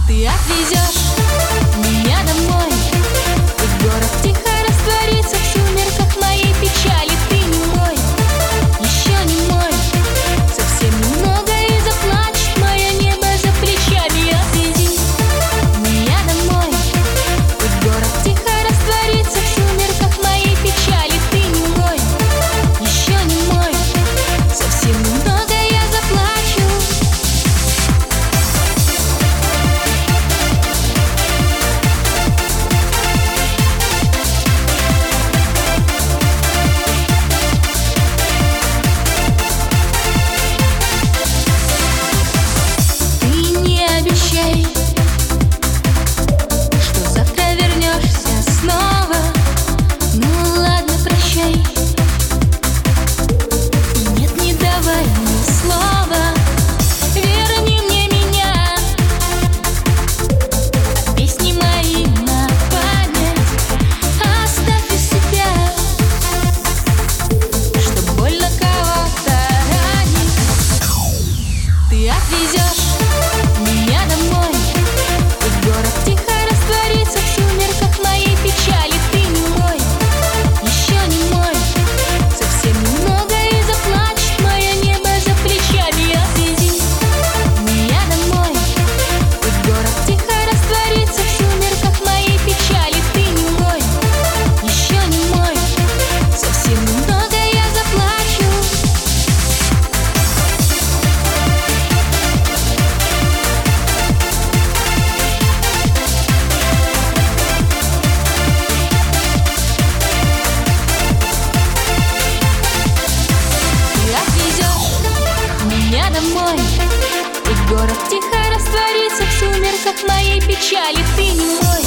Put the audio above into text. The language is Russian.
Ты отвезешь меня домой, и город тихо растворится в сумерках моей печали. Ты не мой, еще не мой, совсем немного и заплачет мое небо за плечами. Отвези меня домой, и город тихо растворится в сумерках моей печали. Ты не мой, еще не мой, совсем немного я заплачу. Обещай, что завтра вернешься снова. Ну ладно, прощай. И нет, не давай мне слова. Верни мне меня, а песни мои на память оставь у себя, чтоб больно кого-то ранить. Ты отвезешь меня домой, и город тихо растворится в сумерках моей печали. Ты не мой, еще не мой, совсем немного и заплачет мое небо за плечами. Отвези меня домой, и город тихо растворится в сумерках моей печали. Ты не мой, еще не мой, совсем немного я заплачу. Меня домой, и город тихо растворится в сумерках моей печали. Ты не мой.